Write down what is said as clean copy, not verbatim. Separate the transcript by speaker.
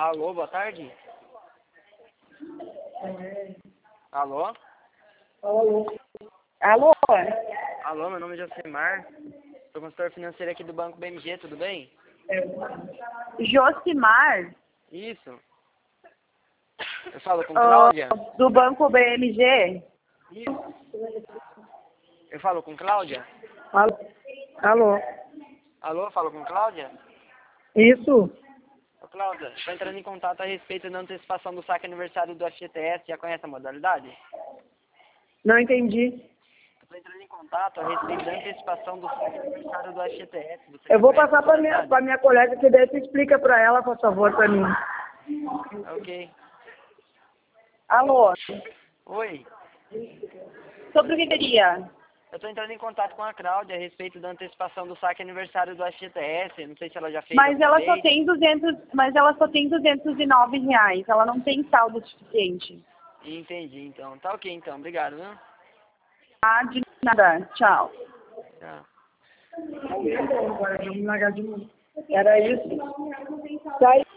Speaker 1: Alô, boa tarde. Alô?
Speaker 2: Alô? Alô?
Speaker 1: Alô, meu nome é Josimar. Sou consultor financeiro aqui do Banco BMG, tudo bem?
Speaker 2: Josimar?
Speaker 1: Isso. Eu falo com Cláudia?
Speaker 2: Do Banco BMG?
Speaker 1: Isso. Eu falo com Cláudia?
Speaker 2: Alô? Alô?
Speaker 1: Alô, eu falo com Cláudia?
Speaker 2: Isso?
Speaker 1: Ô, Cláudia, estou entrando em contato a respeito da antecipação do saque aniversário do FGTS. Já conhece a modalidade?
Speaker 2: Não entendi.
Speaker 1: Estou entrando em contato a respeito da antecipação do saque aniversário do FGTS.
Speaker 2: Eu vou passar para minha colega que daí você explica para ela, por favor, para mim.
Speaker 1: Ok.
Speaker 2: Alô?
Speaker 1: Oi.
Speaker 2: Sobre o que queria?
Speaker 1: Eu estou entrando em contato com a Cláudia a respeito da antecipação do saque aniversário do FGTS. Não sei se ela já fez
Speaker 2: Mas ela
Speaker 1: alguma
Speaker 2: só
Speaker 1: vez.
Speaker 2: tem 200, mas ela só tem R$ 209. Ela não tem saldo suficiente.
Speaker 1: Entendi, então. Tá ok, então. Obrigado, viu?
Speaker 2: Ah, de nada. Tchau.
Speaker 1: Tchau.
Speaker 2: Era isso. Sai.